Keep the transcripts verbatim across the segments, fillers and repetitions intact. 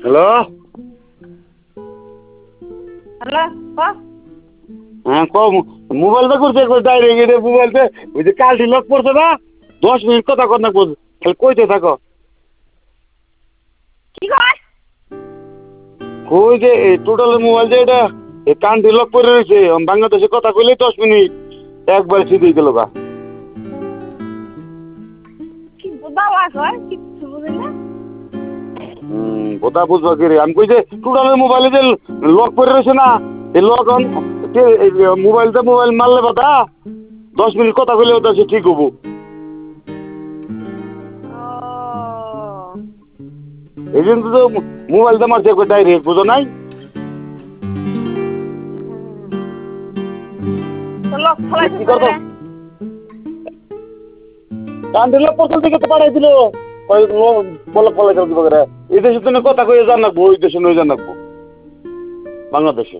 hello hello ক হ্যাঁ কম মোবাইলটা করছে ডাইরেক্ট এটা মোবাইলতে ওই যে কালটি লক করছে না দশ মিনিট কথা কর না খালি কইতে থাকো কি কয় কই যে এই টোটালের মোবাইল যে এটা এই কানটি লক করে রয়েছে বাংলাদেশে কথা কইলেই দশ মিনিট একবার সিধেই গেল গা কি বাবা কয় কিছু বুঝি না হুম কথা বুঝবা কি রে আমি কই যে টোটালের মোবাইলে যে লক করে রয়েছে না এই লক মোবাইলটা মোবাইল মারলে বাদা দশ মিনিট কথা কইলে ওটা সে ঠিক হবো এই জন্য তো মোবাইলটা মারছে একবার ডাইরেক্ট বুঝো নাই লক ফলাই কি করবো কান্দি লক পর্যন্ত থেকে তো পাঠাই দিল বলক ফলাই করে দিব করে এই দেশের জন্য কথা কয়ে জান রাখবো ওই দেশে নয় জান রাখবো বাংলাদেশে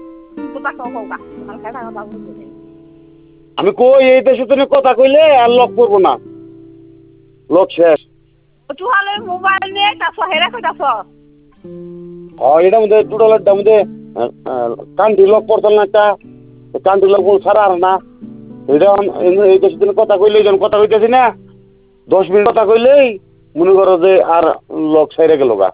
আমি কই এই দেশের জন্য কথা কইলে আর লক করবো না লক শেষ তুহালে মোবাইল নিয়ে কাছ হেরা কইতাছ হ্যাঁ এটার মধ্যে টোটালের মধ্যে কান্দি লক পড়তাল না একটা কান্দি লক ছাড়া আর না এটা এই দেশের জন্য কথা কইলে যখন কথা কইতেছি না দশ মিনিট কথা কইলেই মনে করো যে আর লক সাইরে গেল গা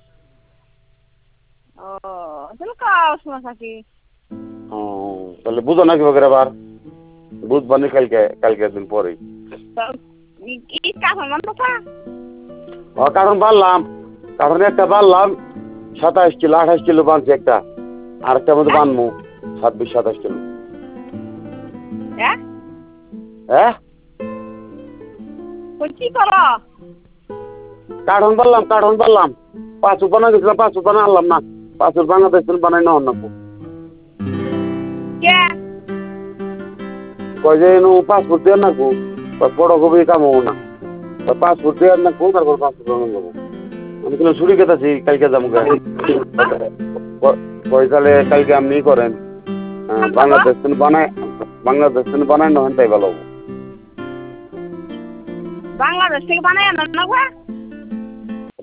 ও তাহলে কাজ না থাকি ও তাহলে বুঝো না কি বগের আবার বুঝবানি কালকে কালকে দিন পরেই কি কাজ মান কথা ও কারণ বাড়লাম কারণ একটা বাড়লাম সাতাশ কিলো আঠাশ কিলো বানছি একটা আর একটা মধ্যে বানবো ছাব্বিশ সাতাশ কিলো হ্যাঁ হ্যাঁ কি করো কাঠন বাড়লাম কাঠন বাড়লাম পাঁচ উপানা গেছিলাম পাঁচ উপানা আনলাম না পাঁচ উপানা দেখছিলাম বানাই না অন্য কয় যে পাসপোর্ট দিয়ে না গো বড় কবি কাম হবো না পাসপোর্ট দিয়ে না গো তারপর পাসপোর্ট বানানো যাবো আমি কিন্তু ছুটি কেটেছি কালকে যাবো তাহলে কালকে আপনি করেন বাংলাদেশ বানায় বাংলাদেশ বানায় না তাই ভালো হবো বাংলাদেশ থেকে বানায় আনেন না